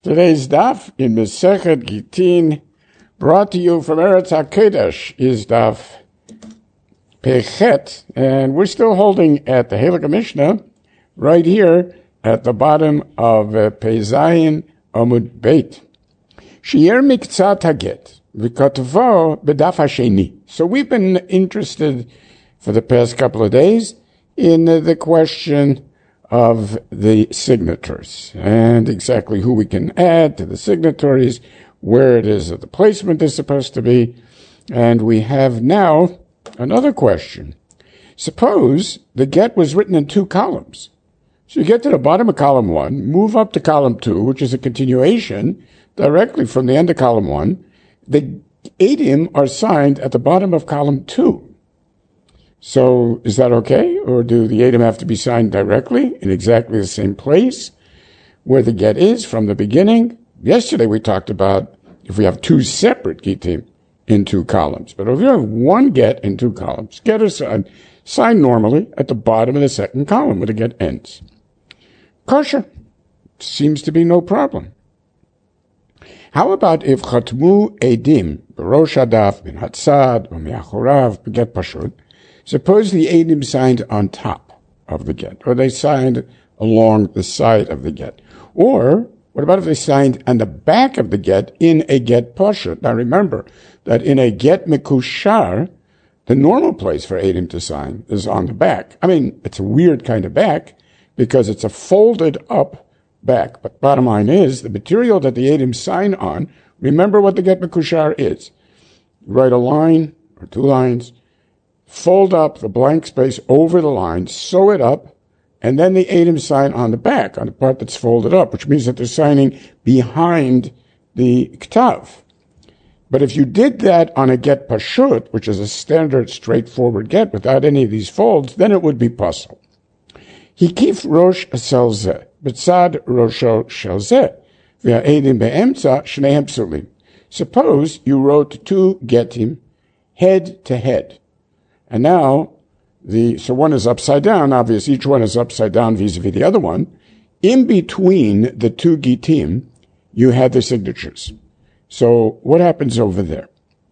Today's daf in Masechet Gitin, brought to you from Eretz HaKodesh, is daf Pechet, and we're still holding at the Halakha Mishnah, right here at the bottom of Pezayin Amud Beit. Shi'er miktzat haget, v'katvo b'daf hasheni. So we've been interested for the past couple of days in the question of the signatories and exactly who we can add to the signatories, where it is that the placement is supposed to be. And we have now another question. Suppose the get was written in two columns. So you get to the bottom of column 1, move up to column 2, which is a continuation directly from the end of column 1. The eidim are signed at the bottom of column 2. So is that okay? Or do the eidim have to be signed directly in exactly the same place where the get is from the beginning? Yesterday we talked about if we have two separate gitim in two columns. But if you have one get in two columns, get is signed normally at the bottom of the second column where the get ends. Kosher. Seems to be no problem. How about if chatmu edim b'rosh hadaf bin hatzad or me'achorav b'get pashut? Suppose the eidim signed on top of the get, or they signed along the side of the get. Or, what about if they signed on the back of the get in a get pashut? Now remember that in a get mekushar, the normal place for eidim to sign is on the back. I mean, it's a weird kind of back because it's a folded up back. But bottom line is, the material that the eidim sign on, remember what the get mekushar is. Write a line or two lines, fold up the blank space over the line, sew it up, and then the eidim sign on the back, on the part that's folded up, which means that they're signing behind the ktav. But if you did that on a get pashut, which is a standard straightforward get without any of these folds, then it would be puzzle. Hikif rosh shel zeh, b'tzad rosho shel zeh, v'ha'edim be'emtza shnehem psulim. Suppose you wrote two getim head to head. And now, so one is upside down, obviously each one is upside down vis-a-vis the other one. In between the two gitim, you had the signatures. So what happens over there?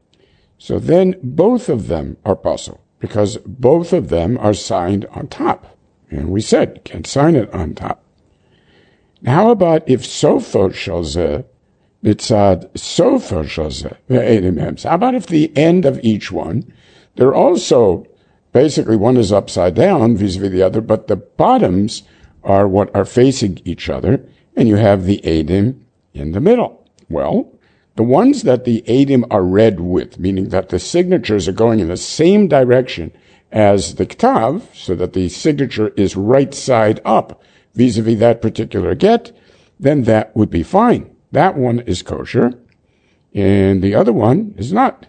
So then both of them are puzzle, because both of them are signed on top. And we said, you can't sign it on top. Now, how about if sofo shel zeh, b'tzad sofo shel zeh, ve'edim hems? How about if the end of each one, they're also, basically one is upside down vis-a-vis the other, but the bottoms are what are facing each other, and you have the eidim in the middle. Well, the ones that the eidim are read with, meaning that the signatures are going in the same direction as the ktav, so that the signature is right side up vis-a-vis that particular get, then that would be fine. That one is kosher, and the other one is not.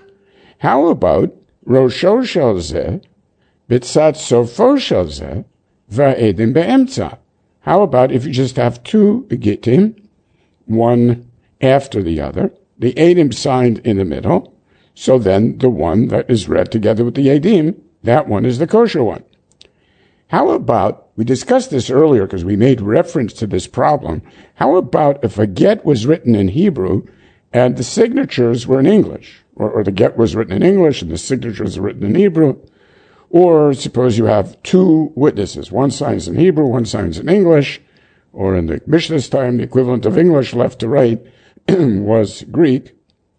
How about Rosho shel zeh, b'tzad sofo shel zeh, v'edim be'emtza? How about if you just have two gitim, one after the other, the eidim signed in the middle, so then the one that is read together with the eidim, that one is the kosher one. How about, we discussed this earlier because we made reference to this problem, how about if a get was written in Hebrew and the signatures were in English? Or the get was written in English and the signatures are written in Hebrew. Or suppose you have two witnesses. One signs in Hebrew, one signs in English. Or in the Mishnah's time, the equivalent of English left to right was Greek.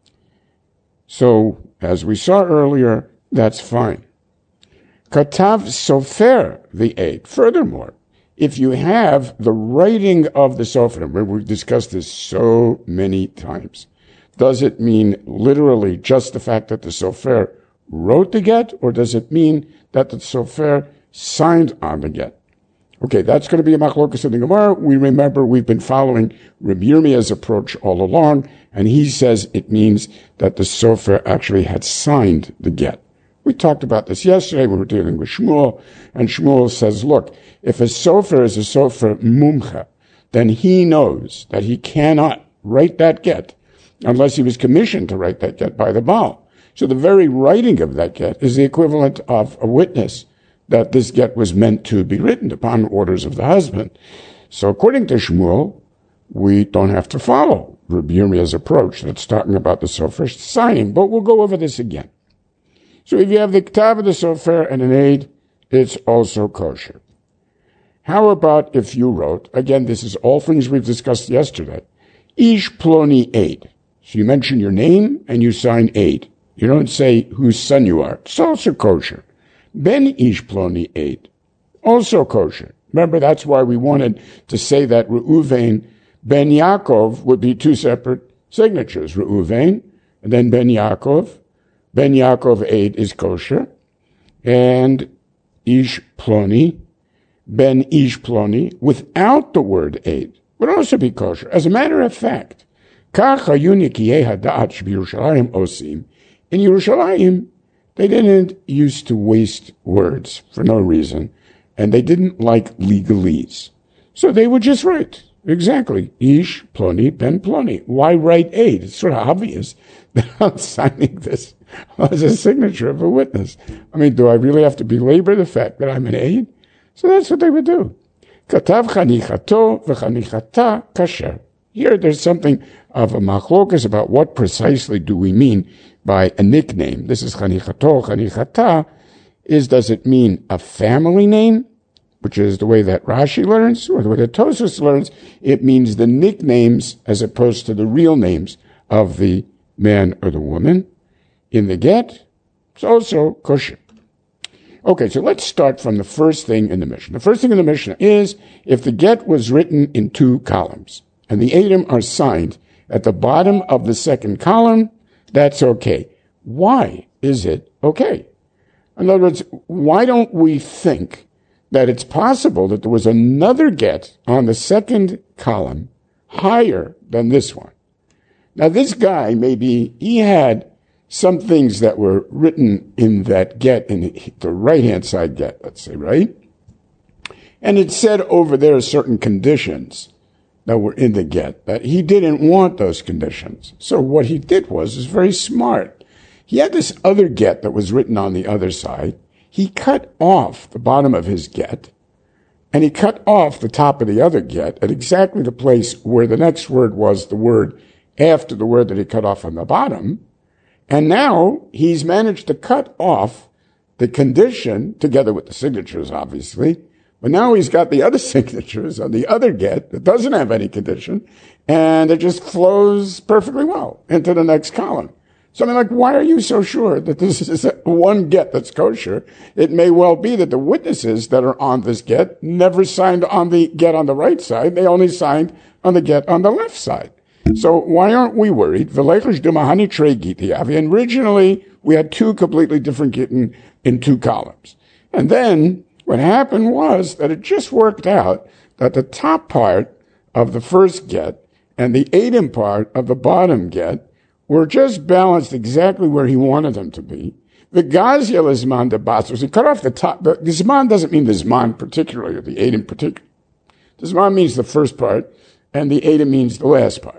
So, as we saw earlier, that's fine. Katav sofer v'eid. Furthermore, if you have the writing of the sofer, we've discussed this so many times, does it mean literally just the fact that the sofer wrote the get, or does it mean that the sofer signed on the get? Okay, that's going to be a machlokas in the Gemara. We remember we've been following Rabbi Yirmiyah's approach all along, and he says it means that the sofer actually had signed the get. We talked about this yesterday. We were dealing with Shmuel, and Shmuel says, look, if a sofer is a sofer mumcha, then he knows that he cannot write that get unless he was commissioned to write that get by the Baal. So the very writing of that get is the equivalent of a witness that this get was meant to be written upon orders of the husband. So according to Shmuel, we don't have to follow Rabbi Yirmiyah's approach that's talking about the sofer signing, but we'll go over this again. So if you have the ktav of the sofer and an aid, it's also kosher. How about if you wrote, again, this is all things we've discussed yesterday, Ish Ploni aid. So you mention your name and you sign aid. You don't say whose son you are. It's also kosher. Ben Ish Ploni aid. Also kosher. Remember, that's why we wanted to say that Reuven Ben Yaakov would be two separate signatures. Reuven, and then Ben Yaakov. Ben Yaakov aid is kosher. And Ish Ploni, Ben Ish Ploni, without the word aid, would also be kosher. As a matter of fact, in Yerushalayim, they didn't used to waste words for no reason, and they didn't like legalese. So they would just write, exactly, Ish Ploni Ben Ploni. Why write aid? It's sort of obvious that I'm signing this as a signature of a witness. I mean, do I really have to belabor the fact that I'm an aid? So that's what they would do. Katav chanichato v'chanichata kasher. Here there's something of a machlokas about what precisely do we mean by a nickname. This is chanichato, chanichata. Does it mean a family name, which is the way that Rashi learns, or the way that Tosfos learns? It means the nicknames as opposed to the real names of the man or the woman. In the get, it's also kosher. Okay, so let's start from the first thing in the Mishnah. The first thing in the Mishnah is if the get was written in two columns and the eidim are signed at the bottom of the second column, that's okay. Why is it okay? In other words, why don't we think that it's possible that there was another get on the second column higher than this one? Now, this guy, maybe he had some things that were written in that get, in the right-hand side get, let's say, right? And it said over there certain conditions that were in the get, that he didn't want those conditions. So what he did was very smart. He had this other get that was written on the other side. He cut off the bottom of his get, and he cut off the top of the other get at exactly the place where the next word was the word after the word that he cut off on the bottom. And now he's managed to cut off the condition, together with the signatures, obviously. But now he's got the other signatures on the other get that doesn't have any condition, and it just flows perfectly well into the next column. So I mean, like, why are you so sure that this is one get that's kosher? It may well be that the witnesses that are on this get never signed on the get on the right side. They only signed on the get on the left side. So why aren't we worried? And originally, we had two completely different gittin in two columns. And then what happened was that it just worked out that the top part of the first get and the eidim part of the bottom get were just balanced exactly where he wanted them to be. The gazia l'zman de batzos, he cut off the top. The zman doesn't mean the zman particularly, or the eidim particularly. The zman means the first part, and the eidim means the last part.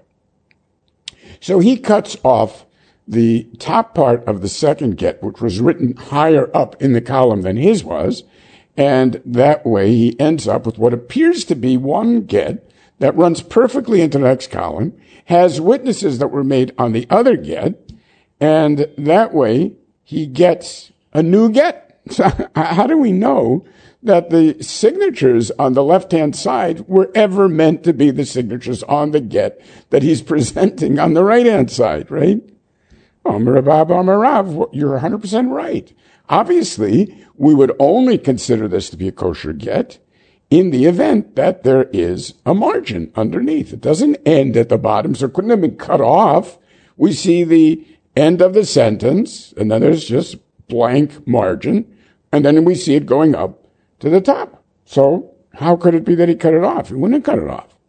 So he cuts off the top part of the second get, which was written higher up in the column than his was, and that way he ends up with what appears to be one get that runs perfectly into the next column, has witnesses that were made on the other get, and that way he gets a new get. So how do we know that the signatures on the left-hand side were ever meant to be the signatures on the get that he's presenting on the right-hand side, right? Amarav, you're 100% right. Obviously, we would only consider this to be a kosher get in the event that there is a margin underneath. It doesn't end at the bottom, so it couldn't have been cut off. We see the end of the sentence, and then there's just blank margin, and then we see it going up to the top. So how could it be that he cut it off? He wouldn't have cut it off.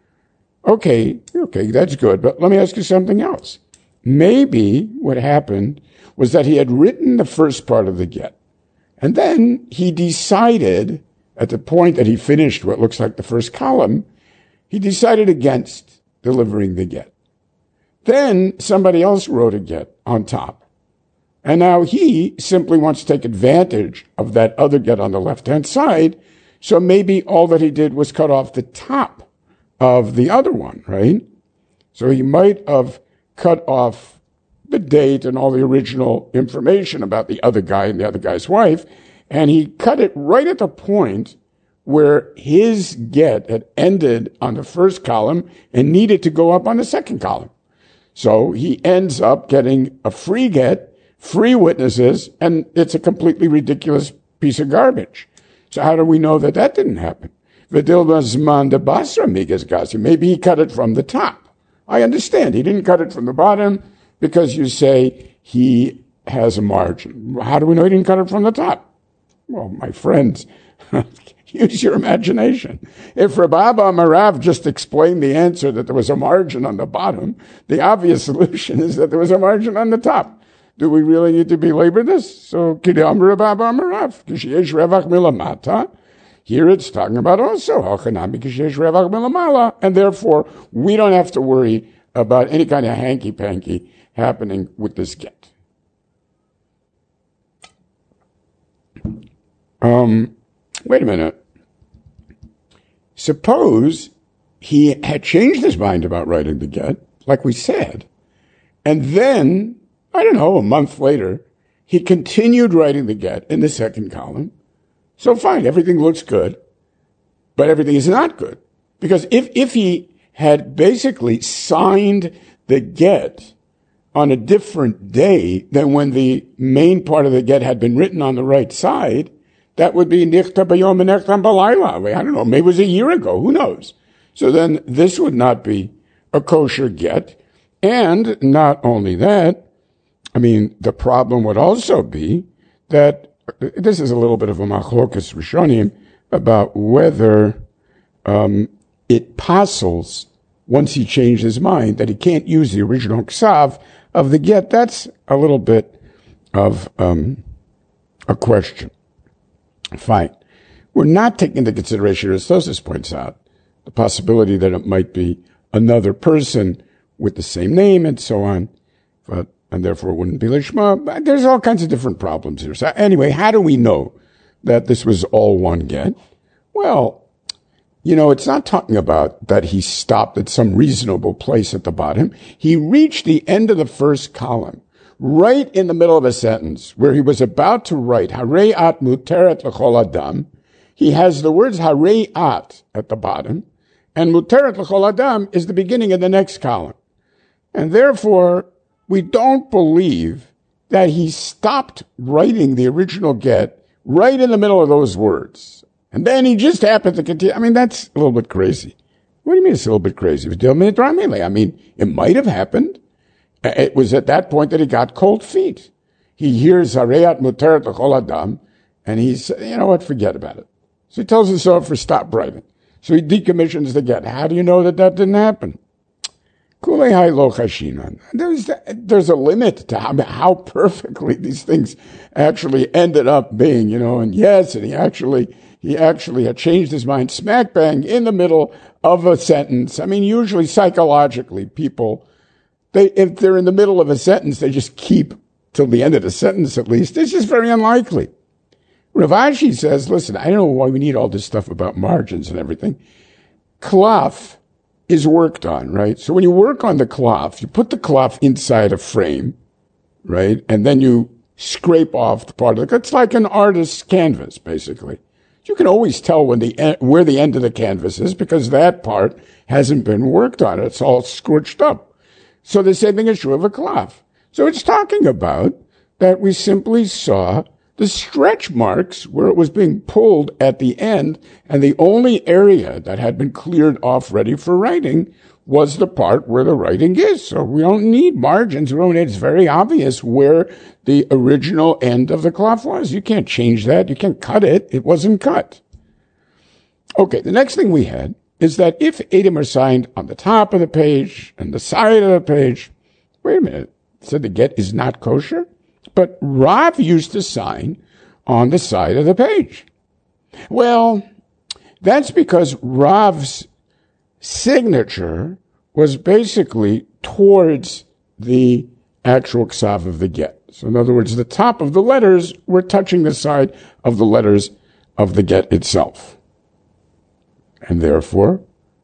Okay, that's good, but let me ask you something else. Maybe what happened was that he had written the first part of the get, and then he decided, at the point that he finished what looks like the first column, he decided against delivering the get. Then somebody else wrote a get on top. And now he simply wants to take advantage of that other get on the left-hand side, so maybe all that he did was cut off the top of the other one, right? So he might have cut off the date and all the original information about the other guy and the other guy's wife, and he cut it right at the point where his get had ended on the first column and needed to go up on the second column. So he ends up getting a free get, free witnesses, and it's a completely ridiculous piece of garbage. So how do we know that that didn't happen? Maybe he cut it from the top. I understand. He didn't cut it from the bottom because you say he has a margin. How do we know he didn't cut it from the top? Well, my friends, use your imagination. If Rabbi Abba Marav just explained the answer that there was a margin on the bottom, the obvious solution is that there was a margin on the top. Do we really need to belabor this? So, Kidam Rabbi Abba Marav, Kishesh Revach Milamata. Here it's talking about also, and therefore we don't have to worry about any kind of hanky-panky happening with this get. Wait a minute. Suppose he had changed his mind about writing the get, like we said, and then, I don't know, a month later, he continued writing the get in the second column. So fine, everything looks good, but everything is not good. Because if he had basically signed the get on a different day than when the main part of the get had been written on the right side, that would be nichta bayom and nechtam balayla. I don't know, maybe it was a year ago, who knows? So then this would not be a kosher get. And not only that, I mean, the problem would also be that this is a little bit of a machlokas rishonim about whether it passels once he changed his mind that he can't use the original ksav of the get. That's a little bit of a question. Fine. We're not taking into consideration, as Tosfos points out, the possibility that it might be another person with the same name and so on, and therefore it wouldn't be lishma. But there's all kinds of different problems here. So anyway, how do we know that this was all one get? Well, it's not talking about that he stopped at some reasonable place at the bottom. He reached the end of the first column, right in the middle of a sentence, where he was about to write, Harei at muteret l'chol adam. He has the words Harei at the bottom, and muteret l'chol adam is the beginning of the next column. And therefore, we don't believe that he stopped writing the original get right in the middle of those words. And then he just happened to continue. I mean, that's a little bit crazy. What do you mean it's a little bit crazy? I mean, it might have happened. It was at that point that he got cold feet. He hears Hareyat Muteret L'Chol Adam, and he's, you know what, forget about it. So he tells his officer, stop writing. So he decommissions the get. How do you know that didn't happen? There's a limit to how perfectly these things actually ended up being, and yes, and he actually had changed his mind smack bang in the middle of a sentence. I mean, usually psychologically, people, if they're in the middle of a sentence, they just keep till the end of the sentence at least. It's just very unlikely. Rav Ashi says, listen, I don't know why we need all this stuff about margins and everything. Klaf is worked on, right? So when you work on the cloth, you put the cloth inside a frame, right? And then you scrape off the part of it's like an artist's canvas, basically. You can always tell where the end of the canvas is because that part hasn't been worked on. It's all scorched up. So the same thing is true of a cloth. So it's talking about that we simply saw the stretch marks where it was being pulled at the end, and the only area that had been cleared off ready for writing was the part where the writing is. So we don't need margins. It's very obvious where the original end of the cloth was. You can't change that. You can't cut it. It wasn't cut. Okay, the next thing we had is that if Edom are signed on the top of the page and the side of the page, wait a minute, it said the get is not kosher? But Rav used to sign on the side of the page. Well, that's because Rav's signature was basically towards the actual ksav of the get. So in other words, the top of the letters were touching the side of the letters of the get itself. And therefore,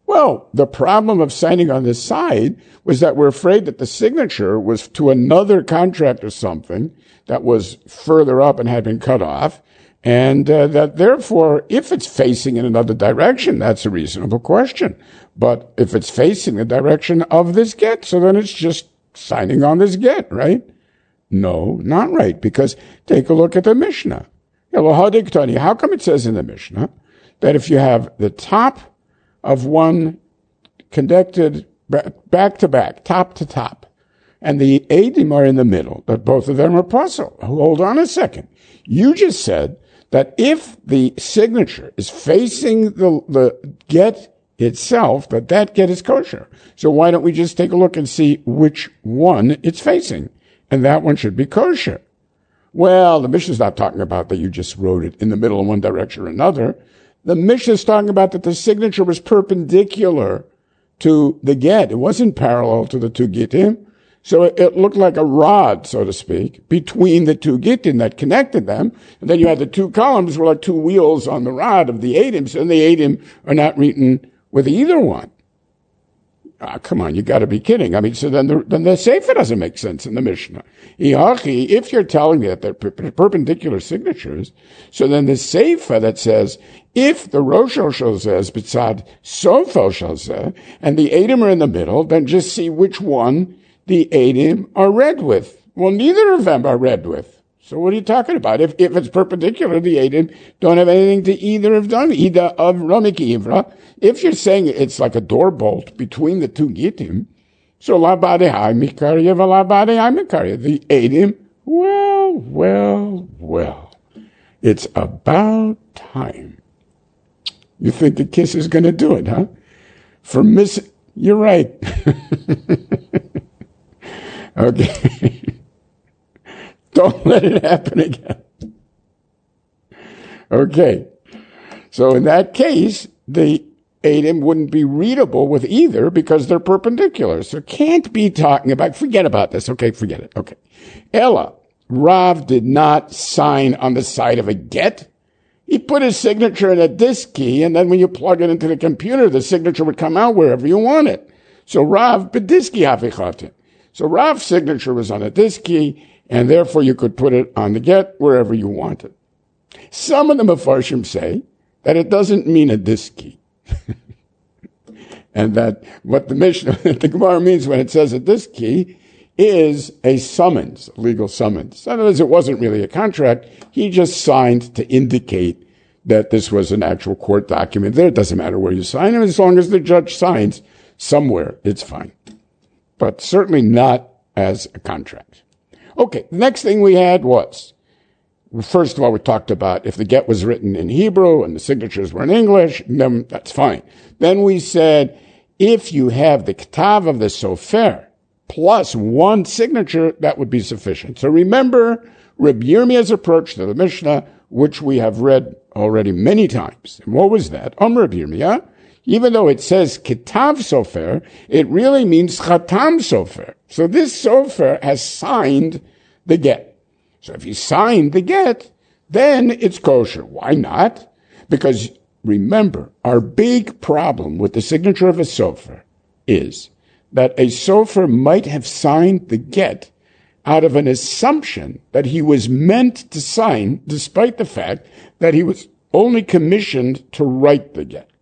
Well, the problem of signing on this side was that we're afraid that the signature was to another contract or something that was further up and had been cut off. And that therefore, if it's facing in another direction, that's a reasonable question. But if it's facing the direction of this get, so then it's just signing on this get, right? No, not right, because take a look at the Mishnah. How come it says in the Mishnah that if you have the top of one connected back to back, top to top, and the Eidim are in the middle, that both of them are puzzle? Hold on a second. You just said that if the signature is facing the get itself, that get is kosher. So why don't we just take a look and see which one it's facing? And that one should be kosher. Well, the Mishnah is not talking about that you just wrote it in the middle in one direction or another. The Mishnah is talking about that the signature was perpendicular to the get. It wasn't parallel to the two gittim. So it looked like a rod, so to speak, between the two gittim that connected them. And then you had the two columns were like two wheels on the rod of the eidim. And the eidim are not written with either one. Come on, you got to be kidding. I mean, so then the Sefer doesn't make sense in the Mishnah. If you're telling me that they're perpendicular signatures, so then the Sefer that says, if the Rosh says, B'tzad Sofel Shalzeh, and the Eidim are in the middle, then just see which one the Eidim are read with. Well, neither of them are read with. So what are you talking about? If it's perpendicular, the Eidim don't have anything to either have done, either of Ramiki Ivra. If you're saying it's like a door bolt between the two Gittim, so La Badehai Mikarya Vala Badehai Mikarya. The Eidim, well. It's about time. You think the kiss is going to do it, huh? You're right. Okay. Don't let it happen again. Okay. So in that case, the Eidim wouldn't be readable with either because they're perpendicular. So can't be talking about, forget about this. Okay, forget it. Okay. Ella, Rav did not sign on the side of a get. He put his signature in a disk key, and then when you plug it into the computer, the signature would come out wherever you want it. So Rav, bediski hafichatin. So Rav's signature was on a disk key, and therefore you could put it on the get wherever you wanted. Some of the Mefarshim say that it doesn't mean a disk key. And that what the Mishnah, the Gemara means when it says a disk key is a summons, a legal summons. In other words, it wasn't really a contract. He just signed to indicate that this was an actual court document. There, it doesn't matter where you sign it. As long as the judge signs somewhere, it's fine. But certainly not as a contract. Okay, the next thing we had was, first of all, we talked about if the get was written in Hebrew and the signatures were in English, then that's fine. Then we said, if you have the ktav of the sofer plus one signature, that would be sufficient. So remember Reb Yirmiyah's approach to the Mishnah, which we have read already many times. And what was that? Reb Yirmiyah, even though it says kitav sofer, it really means chatam sofer. So this sofer has signed the get. So if he signed the get, then it's kosher. Why not? Because remember, our big problem with the signature of a sofer is that a sofer might have signed the get out of an assumption that he was meant to sign, despite the fact that he was only commissioned to write the get.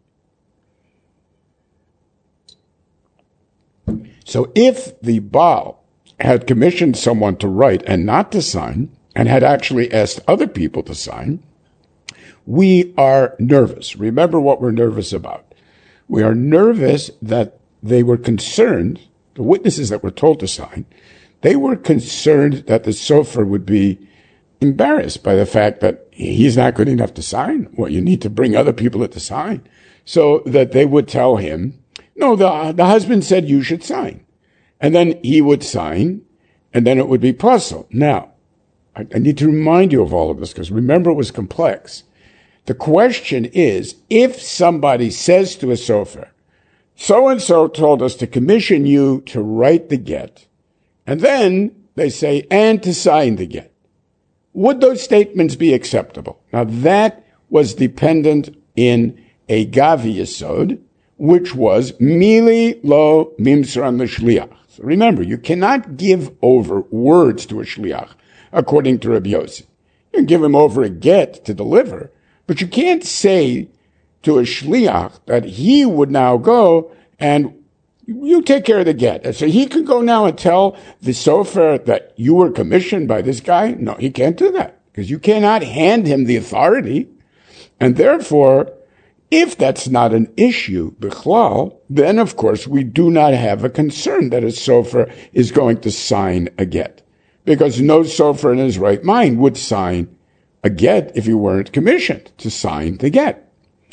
So if the Baal had commissioned someone to write and not to sign, and had actually asked other people to sign, we are nervous. Remember what we're nervous about. We are nervous that they were concerned, the witnesses that were told to sign, they were concerned that the sofer would be embarrassed by the fact that he's not good enough to sign. Well, you need to bring other people to sign. So that they would tell him, no, the husband said you should sign. And then he would sign, and then it would be puzzle. Now, I need to remind you of all of this, because remember it was complex. The question is, if somebody says to a sofer, so-and-so told us to commission you to write the get, and then they say, and to sign the get, would those statements be acceptable? Now, that was dependent in a Gavi Yesod, which was mili lo mimsran l'shliach. So remember, you cannot give over words to a shliach, according to Rabbi Yossi. You can give him over a get to deliver, but you can't say to a shliach that he would now go and you take care of the get. So he could go now and tell the sofer that you were commissioned by this guy? No, he can't do that because you cannot hand him the authority. And therefore, if that's not an issue, bichlal, then of course we do not have a concern that a sofer is going to sign a get. Because no sofer in his right mind would sign a get if he weren't commissioned to sign the get.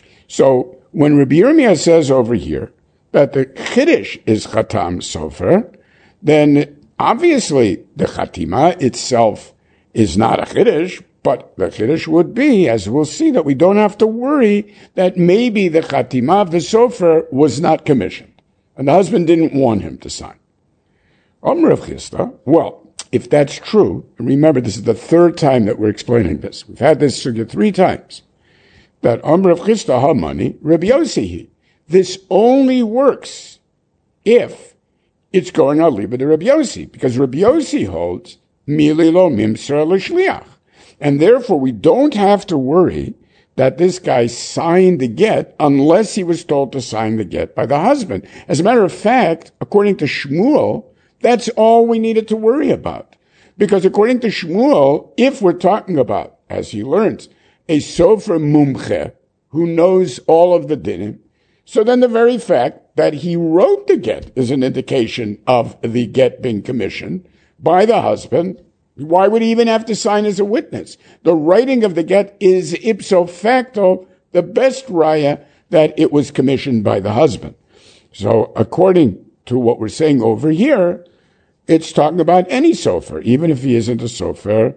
So when Rabbi Yirmiyah says over here that the chiddush is chatam sofer, then obviously the chatima itself is not a chiddush, but the chiddush would be, as we'll see, that we don't have to worry that maybe the chatima of the sofer was not commissioned, and the husband didn't want him to sign. Rav Chisda, well, if that's true, and remember this is the third time that we're explaining this. We've had this sugya 3 times. That Rav Chisda ha-mani, Rabbi Yossi, this only works if it's going al liba to Rabbi Yossi, because Rabbi Yossi holds mili lo mimsar l'shliach. And therefore, we don't have to worry that this guy signed the get unless he was told to sign the get by the husband. As a matter of fact, according to Shmuel, that's all we needed to worry about. Because according to Shmuel, if we're talking about, as he learns, a sofer mumche who knows all of the dinim, so then the very fact that he wrote the get is an indication of the get being commissioned by the husband. Why would he even have to sign as a witness? The writing of the get is ipso facto the best raya that it was commissioned by the husband. So according to what we're saying over here, it's talking about any sofer, even if he isn't a sofer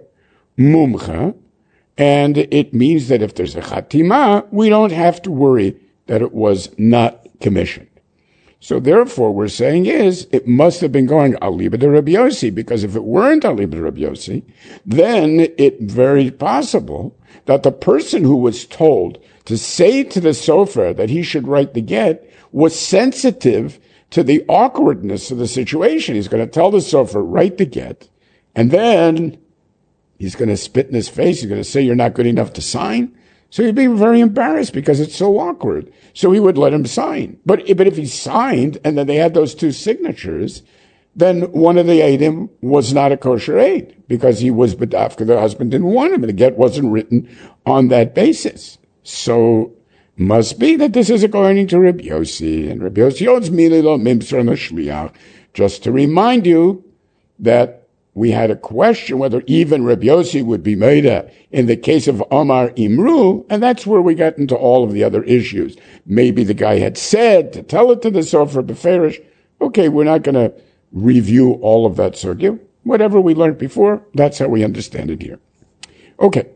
mumcha. And it means that if there's a chatima, we don't have to worry that it was not commissioned. So therefore, we're saying is, it must have been going al liba de Rabbi Yossi, because if it weren't al liba de Rabbi Yossi, then it's very possible that the person who was told to say to the sofer that he should write the get was sensitive to the awkwardness of the situation. He's going to tell the sofer, write the get, and then he's going to spit in his face. He's going to say, you're not good enough to sign. So he'd be very embarrassed because it's so awkward. So he would let him sign. But if he signed and then they had those 2 signatures, then one of the eidim was not a kosher aid because he was bedafka. The husband didn't want him and the get wasn't written on that basis. So must be that this is according to Rabbi Yossi. And Rabbi Yossi owns mili lo mimsar l'shliach. Just to remind you that we had a question whether even Rabbi Yossi would be meida in the case of Omar Imru, and that's where we got into all of the other issues. Maybe the guy had said to tell it to the sofer beferish. Okay, we're not going to review all of that sugya. Whatever we learned before, that's how we understand it here. Okay.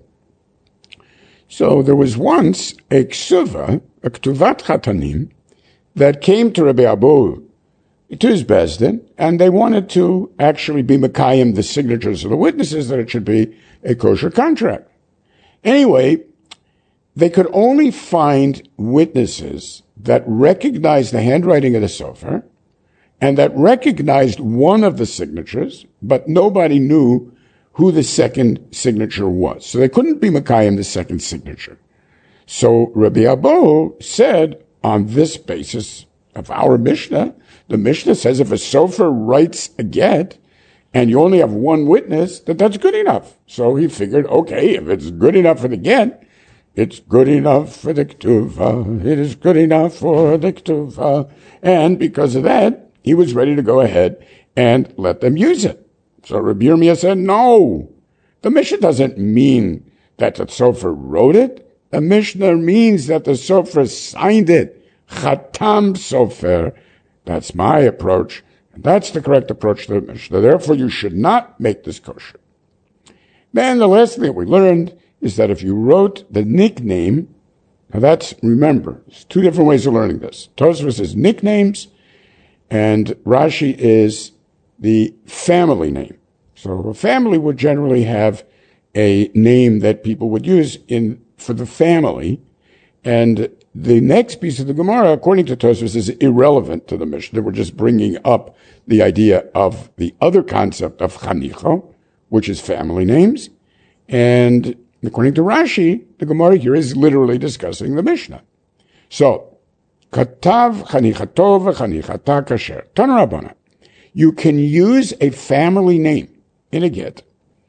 So there was once a ksuva, a ktuvat chatanim, that came to Rabbi Abu, to his bezdin, and they wanted to actually be mekayim the signatures of the witnesses, that it should be a kosher contract. Anyway, they could only find witnesses that recognized the handwriting of the sofer and that recognized one of the signatures, but nobody knew who the second signature was. So they couldn't be mekayim the second signature. So Rabbi Abu said, on this basis of our Mishnah, the Mishnah says if a sofer writes a get and you only have one witness, that's good enough. So he figured, okay, if it's good enough for the get, it's good enough for the ktuva. It is good enough for the ktuva. And because of that, he was ready to go ahead and let them use it. So Rabbi Yirmiyah said, no, the Mishnah doesn't mean that the sofer wrote it. The Mishnah means that the sofer signed it. Chatam sofer. That's my approach, and that's the correct approach to the Mishnah. Therefore, you should not make this kosher. Then the last thing that we learned is that if you wrote the nickname, now that's, remember, there's 2 different ways of learning this. Tosfos is nicknames, and Rashi is the family name. So a family would generally have a name that people would use for the family, and the next piece of the Gemara, according to Tosfos, is irrelevant to the Mishnah. We're just bringing up the idea of the other concept of Chanicha, which is family names. And according to Rashi, the Gemara here is literally discussing the Mishnah. So, Katav Chanichato v'Chanichata kasher. Tana Rabbana. You can use a family name in a get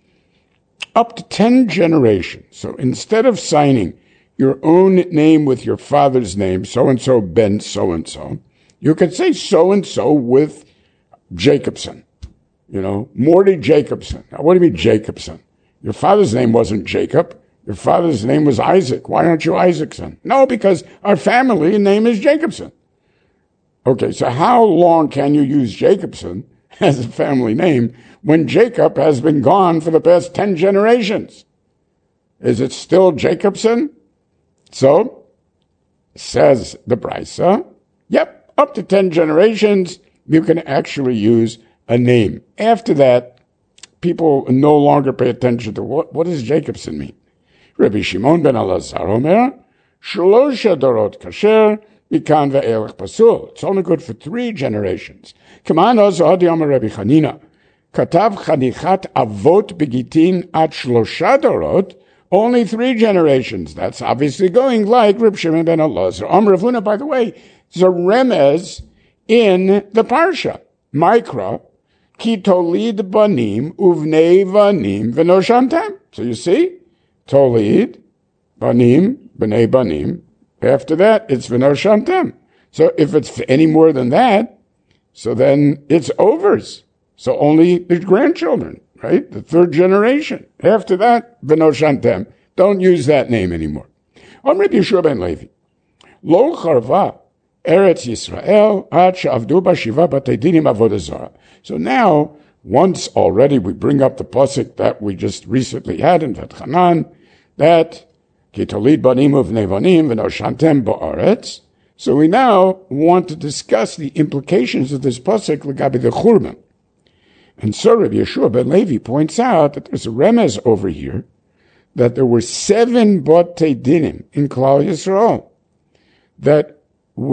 up to 10 generations. So instead of signing your own name with your father's name, so-and-so ben so-and-so, you could say so-and-so with Jacobson. Morty Jacobson. Now, what do you mean Jacobson? Your father's name wasn't Jacob. Your father's name was Isaac. Why aren't you Isaacson? No, because our family name is Jacobson. Okay, so how long can you use Jacobson as a family name when Jacob has been gone for the past 10 generations? Is it still Jacobson? So, says the Brisa, yep, up to 10 generations, you can actually use a name. After that, people no longer pay attention to what does Jacobson mean? Rabbi Shimon ben Elazar Omer, Shlosha dorot kasher, mikan ve'elech pasul. It's only good for 3 generations. Kaman oz odi Omer Rabbi Chanina, katav chanichat avot begitin at shlosha dorot, only 3 generations. That's obviously going like Reb Shimon ben Elazar. Omer Rav Huna, by the way, is a remez in the Parsha. Mikra, ki tolid banim uvnei banim v'noshamtem. So you see, tolid, banim, b'nei banim. After that, it's v'noshamtem. So if it's any more than that, so then it's overs. So only the grandchildren. Right? The 3rd generation. After that, v'noshantem. Don't use that name anymore. Rabbi Yeshua ben Levi. Lo charva Eretz Yisrael ad she'avdu b'shiva batei dinim avodah zarah. So now, once already we bring up the pasuk that we just recently had in Vatchanan, that ki tolid banim uvnei banim v'noshantem ba'aretz. So we now want to discuss the implications of this pasuk l'gabi the churban. And so Rabbi Yeshua ben Levi points out that there's a remez over here that there were 7 Batei Dinim in Klal Yisrael that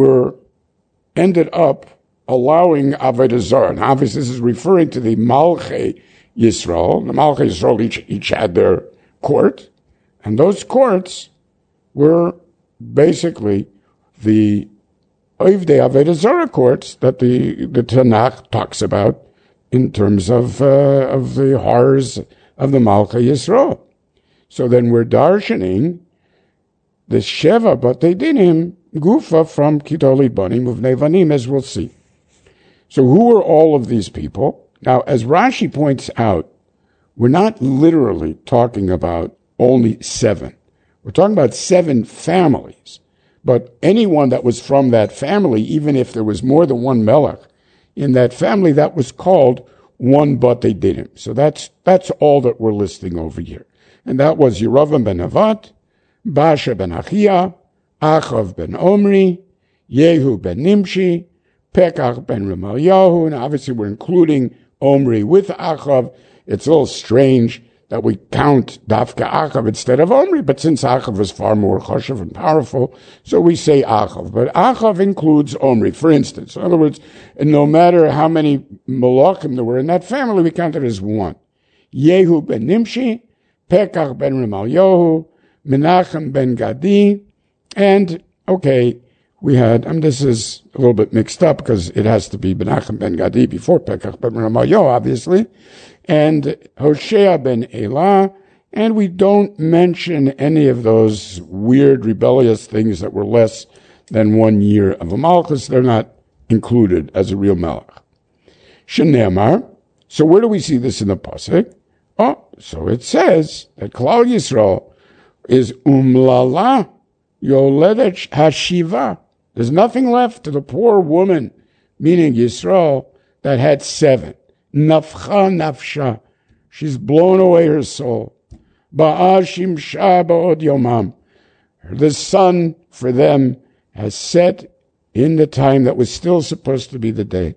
ended up allowing Avodah Zarah. And obviously this is referring to the Malchei Yisrael. The Malchei Yisrael each had their court, and those courts were basically the Oivdei Avodah Zarah courts that the Tanakh talks about in terms of the horrors of the Malchei Yisrael. So then we're darshaning the Sheva Batei Dinim Gufa from Kitolid Banim Uvnei Banim, as we'll see. So who are all of these people? Now, as Rashi points out, we're not literally talking about only 7. We're talking about 7 families. But anyone that was from that family, even if there was more than one melech in that family, that was called one Batei Dinim. So that's all that we're listing over here. And that was Yeravam ben Nevat, Basha ben Achia, Achav ben Omri, Yehu ben Nimshi, Pekach ben Remalyahu, and obviously we're including Omri with Achav. It's a little strange that we count Dafka Achav instead of Omri, but since Achav is far more chashuv and powerful, so we say Achav. But Achav includes Omri, for instance. In other words, no matter how many Malachim there were in that family, we count it as one. Yehu ben Nimshi, Pekach ben Remalyahu, Menachem ben Gadi, and, okay, we had, this is a little bit mixed up because it has to be Menachem ben Gadi before Pekach ben Remalyahu, obviously, and Hoshea ben Elah, and we don't mention any of those weird rebellious things that were less than 1 year of a malchus. They're not included as a real malach. Shenemar, so where do we see this in the pasuk? Oh, so it says that Klal Yisrael is umlala yoledet hashiva. There's nothing left to the poor woman, meaning Yisrael, that had 7. Nafcha nafsha. She's blown away her soul. Ba'ashim ba'od yomam. The sun for them has set in the time that was still supposed to be the day.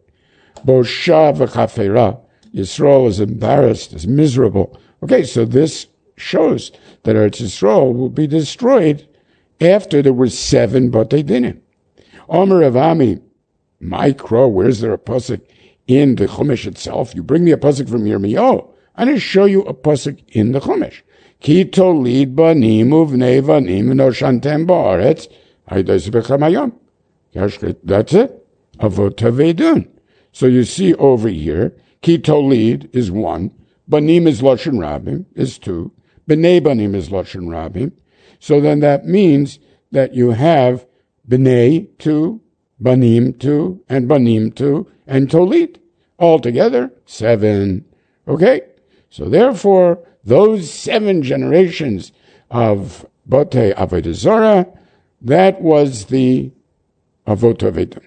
Bosha v'chafera. Yisrael is embarrassed, is miserable. Okay, so this shows that Eretz Yisrael will be destroyed after there were 7 Batei Dinim. Omer Avami, Mikro, where's there a pasuk in the Chumash itself? You bring me a pasuk from Yirmiyahu. I'm going to show you a pasuk in the Chumash. Ki tolid banim uvnei banim no shantem ba'aretz ha'idais b'chamayom. That's it. Avot havedun. So you see over here, ki tolid is 1, banim is lashon rabim, is 2, b'nei banim is lashon rabim. So then that means that you have b'nei 2, banim 2, and banim 2, and tolid. Altogether, 7. Okay? So therefore, those 7 generations of Batei Avodah Zarah, that was the Avot Avedum.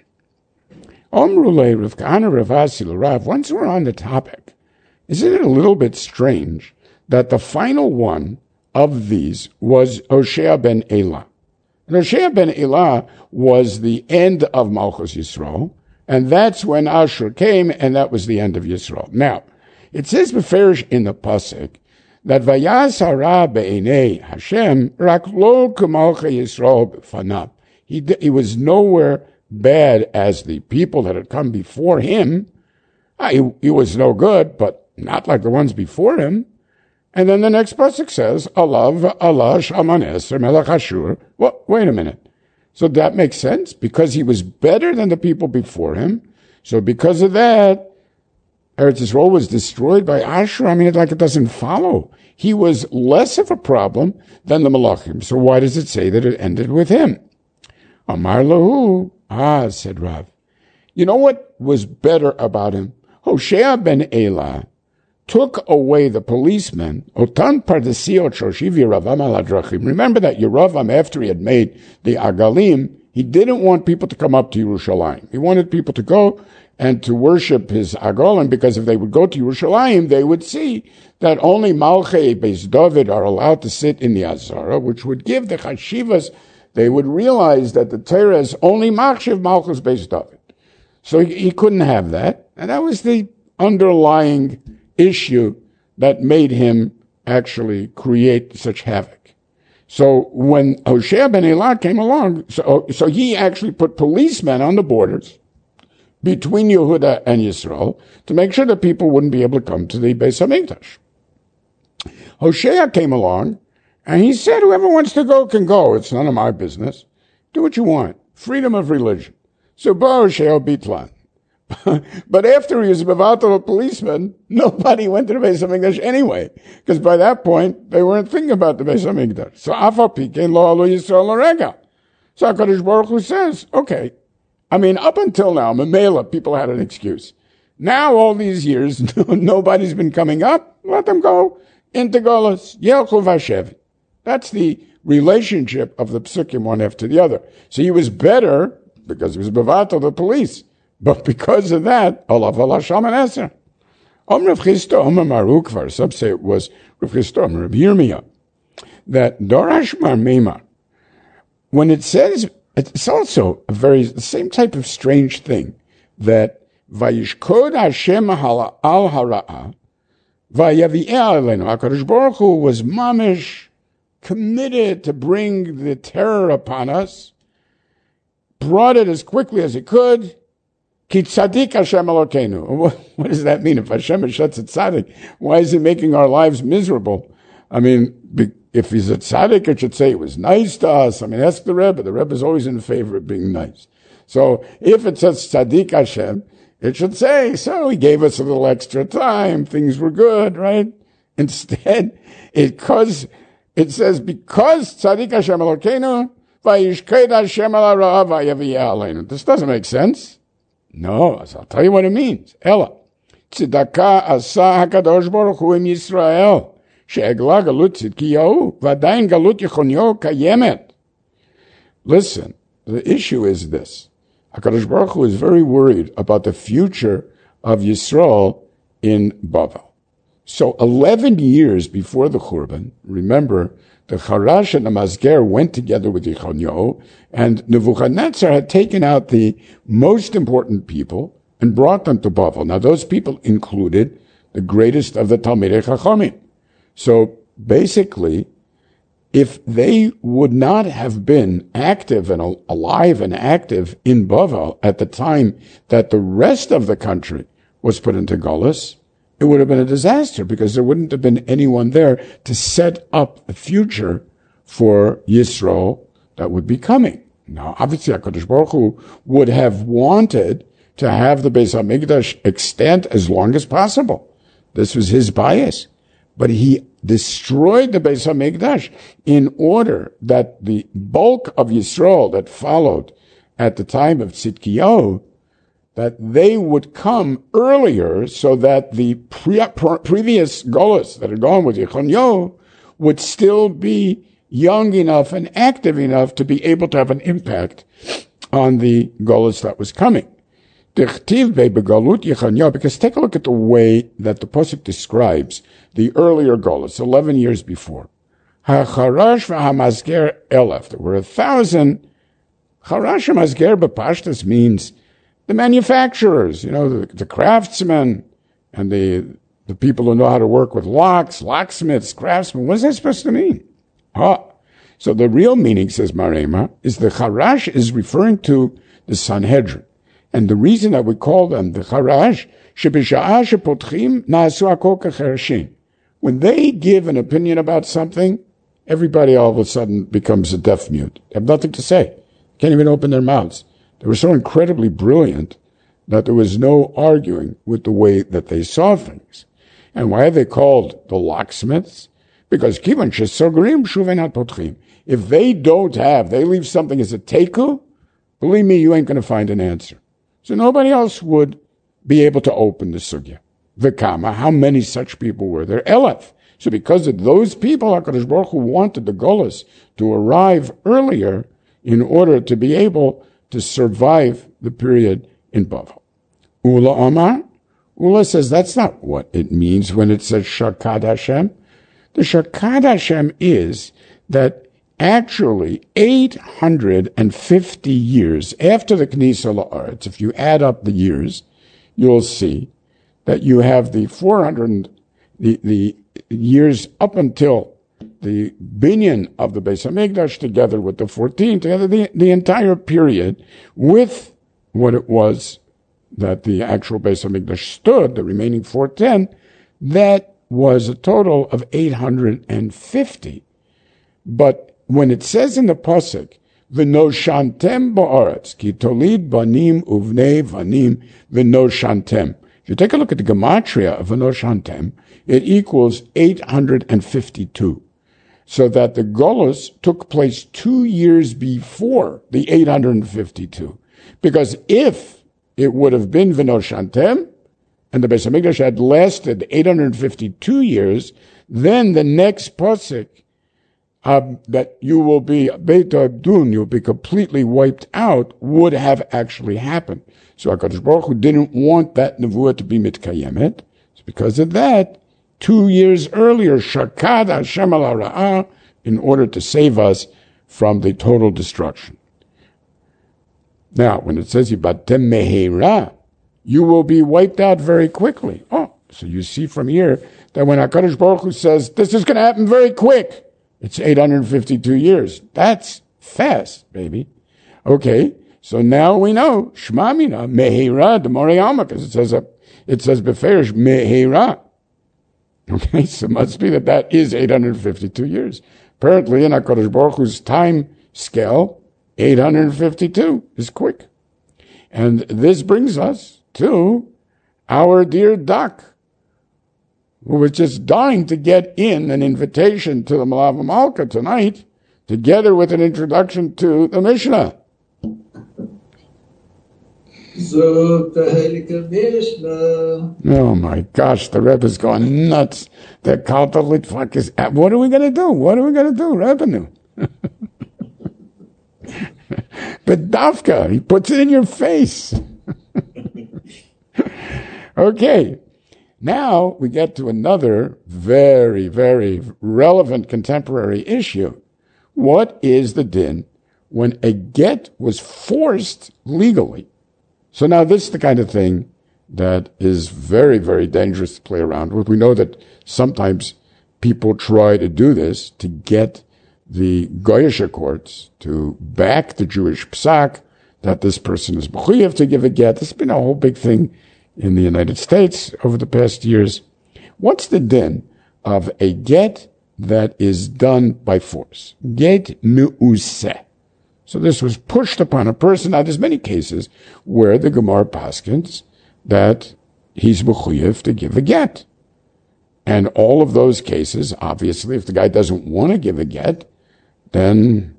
Omrulei Rav Kahana Rav Asi Rav, once we're on the topic, isn't it a little bit strange that the final one of these was Hoshea ben Elah? And Hoshea ben Elah was the end of Malchus Yisrael, and that's when Ashur came, and that was the end of Yisrael. Now, it says beferish in the pasuk that Vayas hara be'enei Hashem rak lo k'malchei Yisrael b'fanav. He was nowhere bad as the people that had come before him. He was no good, but not like the ones before him. And then the next pasuk says, Alav Allah Shalmaneser Melech Ashur. Well, wait a minute. So that makes sense because he was better than the people before him. So because of that, Eretz Yisrael was destroyed by Ashur. I mean, it doesn't follow. He was less of a problem than the Malachim. So why does it say that it ended with him? Amar lahu. Said Rav. You know what was better about him? Hoshea ben Elah took away the policemen. Otan pardesiot shoshiv Yeravam al hadrachim. Remember that Yeravam, after he had made the Agalim, he didn't want people to come up to Yerushalayim. He wanted people to go and to worship his Agolim, because if they would go to Yerushalayim, they would see that only Malchei Beis David are allowed to sit in the Azara, which would give the Chashivas, they would realize that the Torah is only Machshav Malchus Beis David. So he couldn't have that. And that was the underlying issue that made him actually create such havoc. So when Hoshea ben Elah came along, so he actually put policemen on the borders between Yehuda and Yisrael to make sure that people wouldn't be able to come to the Beis HaMikdash. Hoshea came along, and he said, whoever wants to go can go. It's none of my business. Do what you want. Freedom of religion. So Ba Hoshea Bitlan. But after he was Bevatel a policeman, nobody went to the Beis HaMikdash anyway, because by that point, they weren't thinking about the Beis HaMikdash. So Afa Pikein Lo Alu Yisrael L'Rega. So HaKadosh Baruch Hu says, okay, I mean, up until now, Mamela, people had an excuse. Now, all these years, nobody's been coming up. Let them go into Golos. Yelchu Vashev. That's the relationship of the psukim one after the other. So he was better because he was Bevatel the police. But because of that, Olav Allah Shalman Eser. Rav Chisda, Maruk, some say it was Rav Chisda, Rav Yirmiyah, that Dorash Mar Meimar, when it says, it's also the same type of strange thing, that Vayishkod Hashem al hara'ah, Vayavi'eh aleinu. HaKadosh Baruch Hu was mamish committed to bring the terror upon us, brought it as quickly as he could. Ki tzadik Hashem Elokeinu. What does that mean? If Hashem is Shetz Tzadik, why is he making our lives miserable? I mean, if he's a tzaddik, it should say it was nice to us. I mean, ask the Rebbe. The Rebbe is always in favor of being nice. So if it says tzadik Hashem, it should say, so he gave us a little extra time. Things were good, right? Instead, it says, because tzadik Hashem Elokeinu, vayishked Hashem al hara'ah vayavi'eh aleinu. This doesn't make sense. No, I'll tell you what it means. Ella. Tzedakah asa HaKadosh Baruch Hu im Yisrael. She'egla galut tzidkiyahu. V'adayin galut yechonyo kayemet. Listen, the issue is this. HaKadosh Baruch Hu is very worried about the future of Yisrael in Bavel. So 11 years before the Churban, remember, the Charash and the Mazger went together with Yechonyahu, and Nebuchadnezzar had taken out the most important people and brought them to Bavel. Now, those people included the greatest of the Talmidei Chachamim. So, basically, if they would not have been active and alive and active in Bavel at the time that the rest of the country was put into Golus, it would have been a disaster because there wouldn't have been anyone there to set up the future for Yisrael that would be coming. Now, obviously, HaKadosh Baruch Hu would have wanted to have the Beis HaMikdash extant as long as possible. This was his bias. But he destroyed the Beis HaMikdash in order that the bulk of Yisrael that followed at the time of Tzidkiyahu, that they would come earlier so that the previous Golus that had gone with Yechonyahu would still be young enough and active enough to be able to have an impact on the Golus that was coming. Because take a look at the way that the Pasuk describes the earlier Golus, 11 years before. HaCharash v'hamazger elef. There were 1,000. Charash hamazger b'pashtus means the manufacturers, the craftsmen and the people who know how to work with locks, locksmiths, craftsmen. What is that supposed to mean? So the real meaning, says Marema, is the Charash is referring to the Sanhedrin. And the reason that we call them the Charash, when they give an opinion about something, everybody all of a sudden becomes a deaf mute. They have nothing to say. Can't even open their mouths. They were so incredibly brilliant that there was no arguing with the way that they saw things. And why are they called the locksmiths? Because if they don't have, they leave something as a teku, believe me, you ain't going to find an answer. So nobody else would be able to open the sugya. V'kama, how many such people were there? Elef. So because of those people, HaKadosh Baruch Hu wanted the Golus to arrive earlier in order to be able to survive the period in Bavel. Ula Omar, Ula says that's not what it means when it says Shakad Hashem. The Shakad Hashem is that actually 850 years after the Knisa La'aretz, if you add up the years, you'll see that you have the 400, the years up until the binyan of the Beis HaMikdash together with the 14, together the entire period with what it was that the actual Beis HaMikdash stood, the remaining 410, that was a total of 850. But when it says in the Pasuk, V'noshantem ba'aretz, ki tolid banim uvnei vanim v'noshantem. If you take a look at the gematria of v'noshantem, it equals 852. So that the Golus took place 2 years before the 852. Because if it would have been v'noshantem, and the Beis HaMikdash had lasted 852 years, then the next Pasuk, that you will be Beit Adun, you'll be completely wiped out, would have actually happened. So HaKadosh Baruch Hu didn't want that nevuah to be mitkayemet. So because of that, 2 years earlier, Shakad Hashem al Ra'ah, in order to save us from the total destruction. Now, when it says Yibatem Meheira, you will be wiped out very quickly. So you see from here that when HaKadosh Baruch Hu says, this is going to happen very quick, it's 852 years. That's fast, baby. Okay, so now we know, Shmamina, Meheira, the Moriyama, because it says Beferish, Meheira. Okay, so it must be that is 852 years. Apparently, in HaKadosh Baruch Hu's time scale, 852 is quick. And this brings us to our dear Doc, who was just dying to get in an invitation to the Malava Malka tonight, together with an introduction to the Mishnah. Oh my gosh, the Rebbe's going nuts. The Kalta Litvak is, what are we going to do? What are we going to do, Rebbeinu? But Dafka, he puts it in your face. Okay. Now we get to another very, very relevant contemporary issue. What is the din when a get was forced legally? So now this is the kind of thing that is very, very dangerous to play around with. We know that sometimes people try to do this to get the Goyish courts to back the Jewish psak that this person is mechuyev to give a get. This has been a whole big thing in the United States over the past years. What's the din of a get that is done by force? Get me'useh. So this was pushed upon a person. Now, there's many cases where the Gemara paskins that he's mechuyev to give a get. And all of those cases, obviously, if the guy doesn't want to give a get, then,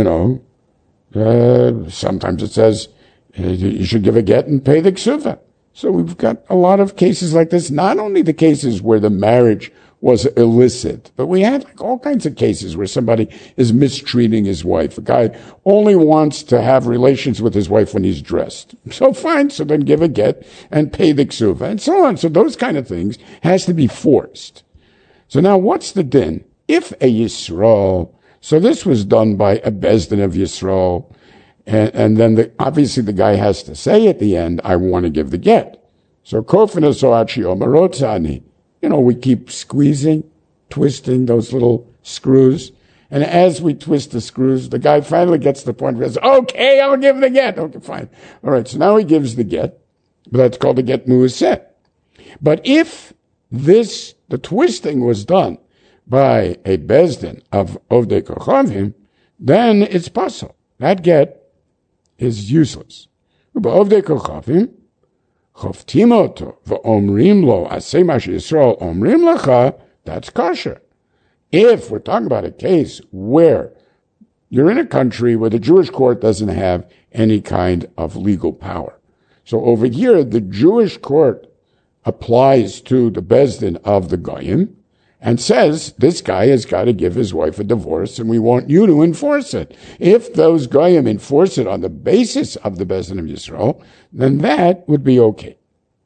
sometimes it says you should give a get and pay the ksuva. So we've got a lot of cases like this, not only the cases where the marriage was illicit, but we had all kinds of cases where somebody is mistreating his wife. A guy only wants to have relations with his wife when he's dressed. So fine, so then give a get and pay the ksuva and so on. So those kind of things has to be forced. So now what's the din? If a Yisrael, so this was done by a Bezdin of Yisrael, and then obviously the guy has to say at the end, I want to give the get. So kofina soachi omarotzani. We keep squeezing, twisting those little screws. And as we twist the screws, the guy finally gets to the point where he says, okay, I'll give the get. Okay, fine. All right, so now he gives the get. But that's called the get mu'aseh. But if the twisting was done by a bezdin of Ovdei Kochavim, then it's possible. That get is useless. But Ovdei Kochavim, choftim oto v'omrim lo aseh ma sheYisrael omrim lecha, that's kosher. If we're talking about a case where you're in a country where the Jewish court doesn't have any kind of legal power. So over here, the Jewish court applies to the bezdin of the goyim and says, this guy has got to give his wife a divorce and we want you to enforce it. If those goyim enforce it on the basis of the bezdin of Yisrael, then that would be okay.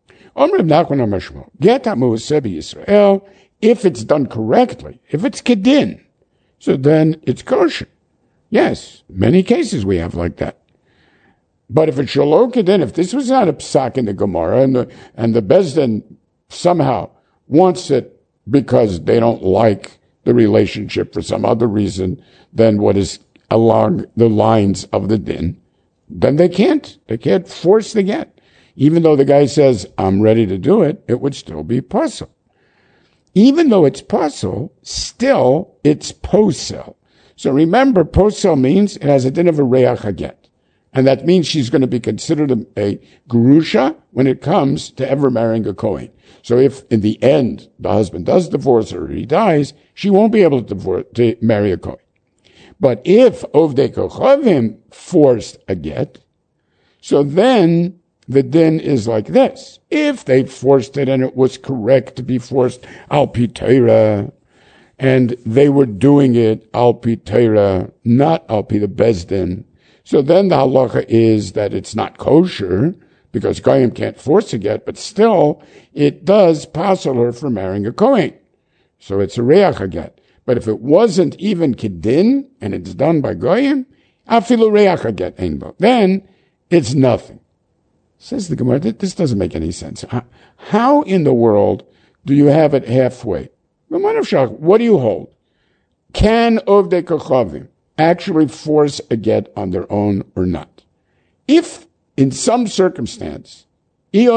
Get Yisrael, if it's done correctly, if it's kedin, so then it's kosher. Yes, many cases we have like that. But if it's shelo kedin, if this was not a psak in the Gemara and the bezdin somehow wants it because they don't like the relationship for some other reason than what is along the lines of the din, then they can't force the get. Even though the guy says, I'm ready to do it, it would still be possible. Even though it's possible, still it's posel. So remember, posel means it has a din of a reach haget. And that means she's going to be considered a gerusha when it comes to ever marrying a Kohen. So if in the end the husband does divorce her or he dies, she won't be able to marry a Kohen. But if Ovdei Kochavim forced a get, so then the din is like this. If they forced it and it was correct to be forced al pi Torah, and they were doing it al pi Torah, not al pi the bezdin, so then the halacha is that it's not kosher, because Goyim can't force a get, but still, it does passel her for marrying a Kohen. So it's a reach haget. But if it wasn't even kedin, and it's done by Goyim, afilu reach haget einbo, then it's nothing. Says the Gemara, this doesn't make any sense. How in the world do you have it halfway? What do you hold? Can Ovdei Kochavim actually force a get on their own or not? If in some circumstance, so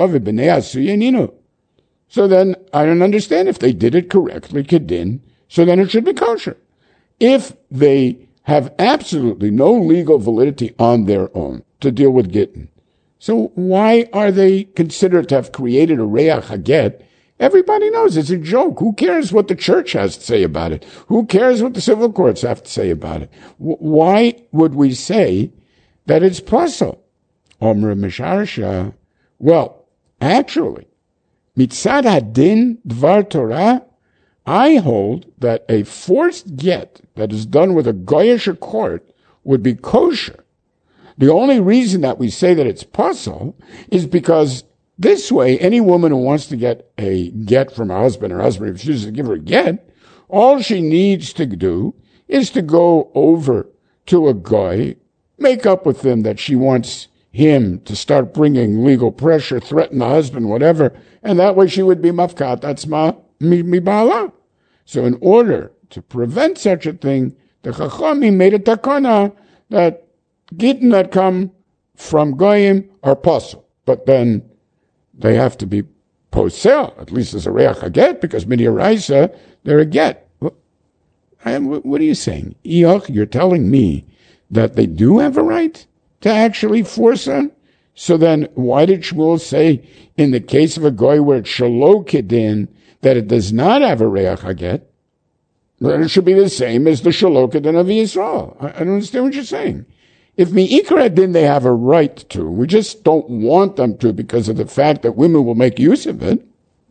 then I don't understand if they did it correctly, kedin, so then it should be kosher. If they have absolutely no legal validity on their own to deal with gittin, so why are they considered to have created a reach haget? Everybody knows it's a joke. Who cares what the church has to say about it? Who cares what the civil courts have to say about it? Why would we say that it's possible? Omra Misharsha. Well, actually, mitzad hadin dvar Torah, I hold that a forced get that is done with a goyish court would be kosher. The only reason that we say that it's possible is because this way, any woman who wants to get a get from her husband refuses to give her a get, all she needs to do is to go over to a guy, make up with him that she wants him to start bringing legal pressure, threaten the husband, whatever, and that way she would be mafkat atzma mi ba'ala. So in order to prevent such a thing, the Chachamim made a takana that gittin that come from goyim are possible, but then they have to be posel, at least as a reach haget, because midiraisa they're a get. What are you saying? You're telling me that they do have a right to actually force her? So then why did Shmuel say in the case of a goy where it's shalo kedin that it does not have a reach haget? Then it should be the same as the shalo kedin of Yisrael. I don't understand what you're saying. If mi'ikra din they have a right to, we just don't want them to because of the fact that women will make use of it.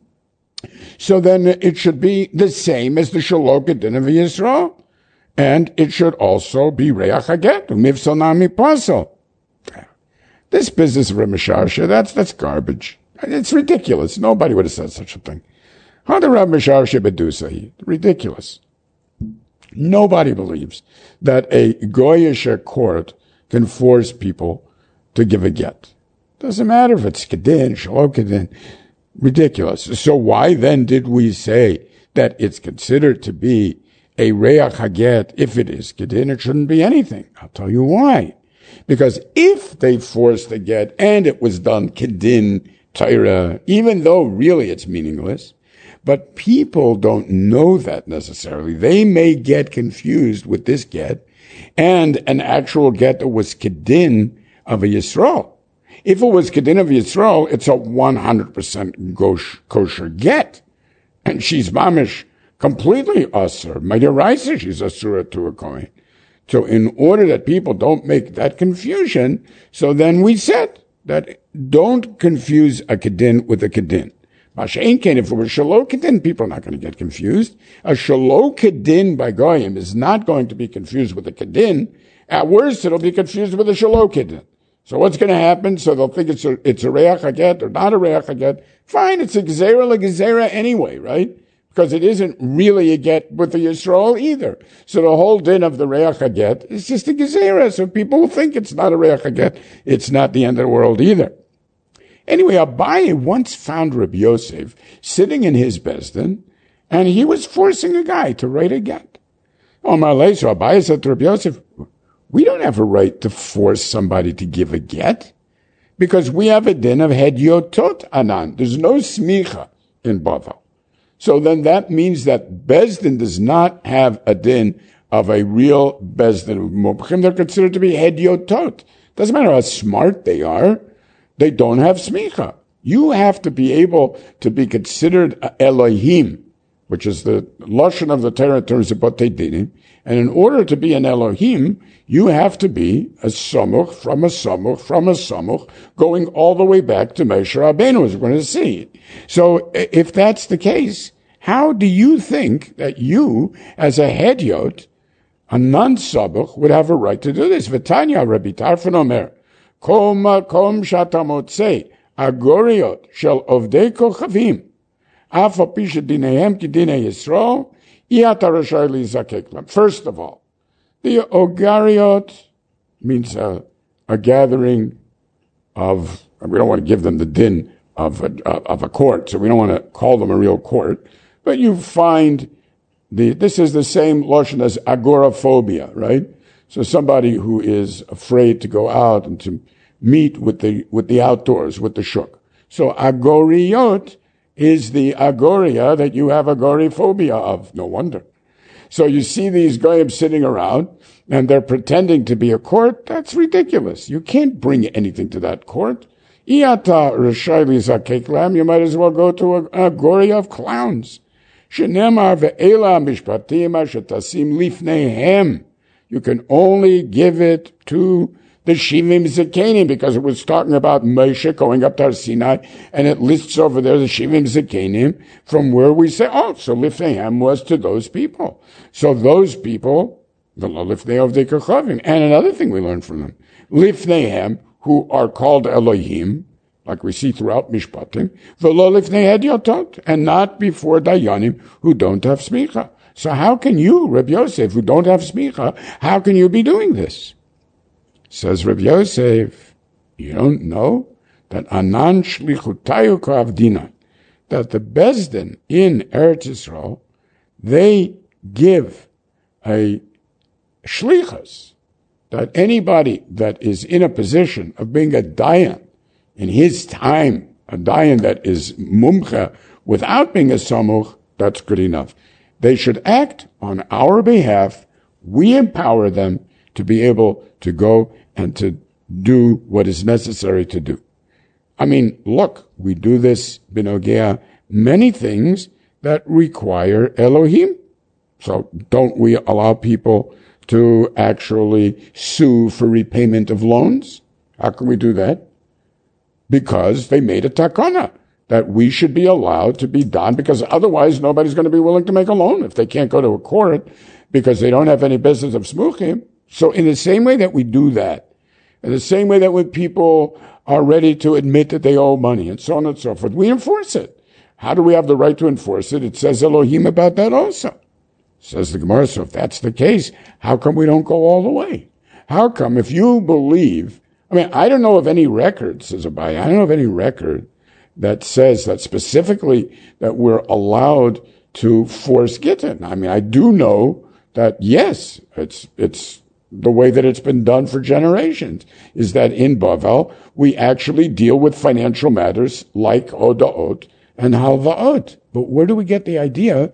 So then it should be the same as the shalo kedin of Yisrael. And it should also be reach haget, umivsal nami pasal. This business of Ramesharsha, that's garbage. It's ridiculous. Nobody would have said such a thing. How did Ramesharsha bedusahi? Ridiculous. Nobody believes that a goyish court can force people to give a get. Doesn't matter if it's kedin, shalo kedin. Ridiculous. So why then did we say that it's considered to be a reach haget? If it is kedin, it shouldn't be anything. I'll tell you why. Because if they forced the get and it was done kedin Torah, even though really it's meaningless, but people don't know that necessarily. They may get confused with this get and an actual get that was kedin of a Yisrael. If it was kedin of Yisrael, it's a 100% kosher get. And she's mamish completely asur. Midiraisa, she's asura to a kohen. So in order that people don't make that confusion, so then we said that don't confuse a kedin with a kedin. Masha'in Kain, if it was shalo kedin, people are not going to get confused. A shalo kedin by goyim is not going to be confused with a kedin. At worst, it'll be confused with a shalo kedin. So what's going to happen? So they'll think it's a reach haget or not a reach haget. Fine, it's a gezerah legezerah anyway, right? Because it isn't really a get with the Yisrael either. So the whole din of the reach haget is just a gezerah. So people will think it's not a reach haget. It's not the end of the world either. Anyway, Abaye once found Rabbi Yosef sitting in his bezdin, and he was forcing a guy to write a get. Omar Lei, so Abaye said to Rabbi Yosef, we don't have a right to force somebody to give a get, because we have a din of hedyotot anan. There's no smicha in Bavel. So then that means that bezdin does not have a din of a real bezdin of mubchim. They're considered to be hedyotot. Doesn't matter how smart they are. They don't have smicha. You have to be able to be considered Elohim, which is the lashon of the Torah in terms of Batei Dinim. And in order to be an Elohim, you have to be a samuch from a samuch from a samuch, going all the way back to Moshe Rabbeinu, as we're going to see. So if that's the case, how do you think that you, as a hedyot, a non-samuch, would have a right to do this? V'tanya Rabbi Tarfon Omer, Kom shata motzei agoriot shel ovdei kochavim af al pi shedinehem kidinei Yisrael iyata rashai lizakek lam. First of all, the ogariot means a gathering of, we don't want to give them the din of a court, so we don't want to call them a real court, but you find this is the same lashon as agoraphobia, right? So somebody who is afraid to go out and to meet with the outdoors, with the shuk. So agoriot is the agoria that you have agoraphobia of. No wonder. So you see these goyim sitting around and they're pretending to be a court. That's ridiculous. You can't bring anything to that court. Iyata rashai lizakek lam. You might as well go to a agoria of clowns. Shenemar ve'ela mishpatim shetasim lifneihem. You can only give it to the Shivim Zakenim, because it was talking about Moshe going up to Har Sinai, and it lists over there the Shivim Zakenim, from where we say, oh, so Lifneihem was to those people. So those people, the Lifnei of the Kachavim. And another thing we learned from them, Lifneihem, who are called Elohim, like we see throughout Mishpatim, V'lo Lifnei Hedyotot, and not before Dayanim, who don't have smicha. So how can you, Rabbi Yosef, who don't have smicha, how can you be doing this? Says Rabbi Yosef, you don't know that anan shlichutayu ka'avdina, that the Bezdin in Eretz Yisrael, they give a shlichus that anybody that is in a position of being a dayan in his time, a dayan that is mumcha without being a samuch, that's good enough. They should act on our behalf. We empower them to be able to go and to do what is necessary to do. I mean, look, we do this, binogea, many things that require Elohim. So don't we allow people to actually sue for repayment of loans? How can we do that? Because they made a takana that we should be allowed to be done, because otherwise nobody's going to be willing to make a loan if they can't go to a court because they don't have any business of smuchim. So in the same way that we do that, in the same way that when people are ready to admit that they owe money and so on and so forth, we enforce it. How do we have the right to enforce it? It says Elohim about that also. Says the Gemara, so if that's the case, how come we don't go all the way? How come if you believe, I mean, I don't know of any record, says Abaye, I don't know of any record that says that specifically that we're allowed to force gittin. I mean, I do know that, yes, it's the way that it's been done for generations, is that in Bavel, we actually deal with financial matters like Odaot and Halvaot. But where do we get the idea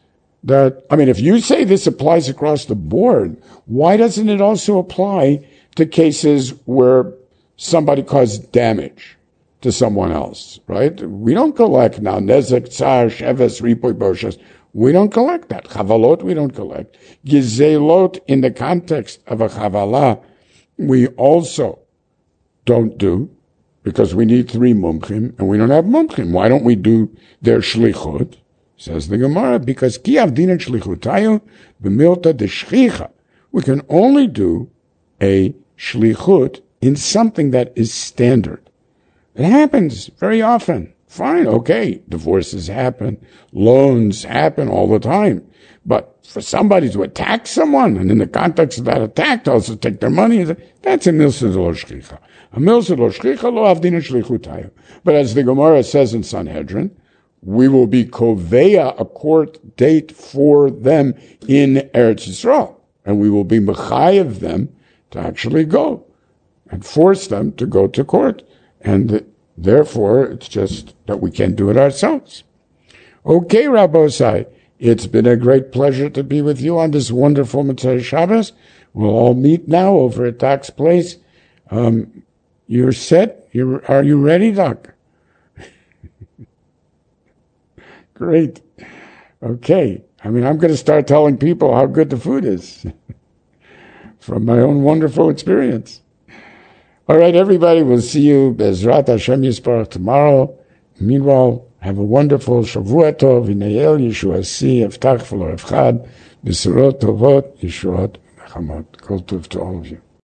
that, I mean, if you say this applies across the board, why doesn't it also apply to cases where somebody caused damage to someone else, right? We don't collect now nezek, tsar, sheves, ripoy, boshes. We don't collect that. Chavalot, we don't collect. Gizelot, in the context of a chavala, we also don't do, because we need 3 mumchim, and we don't have mumchim. Why don't we do their shlichut? Says the Gemara, because ki avdin shlichutayu b'milta deshchicha. We can only do a shlichut in something that is standard. It happens very often. Fine, okay, divorces happen, loans happen all the time. But for somebody to attack someone, and in the context of that attack to also take their money, that's a milsa lo shchicha. A milsa lo shchicha lo avdin shlichutayu. But as the Gemara says in Sanhedrin, we will be koveya, a court date for them in Eretz Yisrael. And we will be mechayev them to actually go and force them to go to court. And therefore, it's just that we can't do it ourselves. Okay, Rabbosai, it's been a great pleasure to be with you on this wonderful Motzei Shabbos. We'll all meet now over at Doc's place. You're set? Are you ready, Doc? Great. Okay. I mean, I'm going to start telling people how good the food is from my own wonderful experience. All right, everybody, we'll see you Bezrat Hashem Yisparach tomorrow. Meanwhile, have a wonderful Shavua Tov, Vinayel Yeshua Si, Eftach V'lo Efchad, Besurot Tovot, Yeshuot Nechamot. Kol Tov to all of you.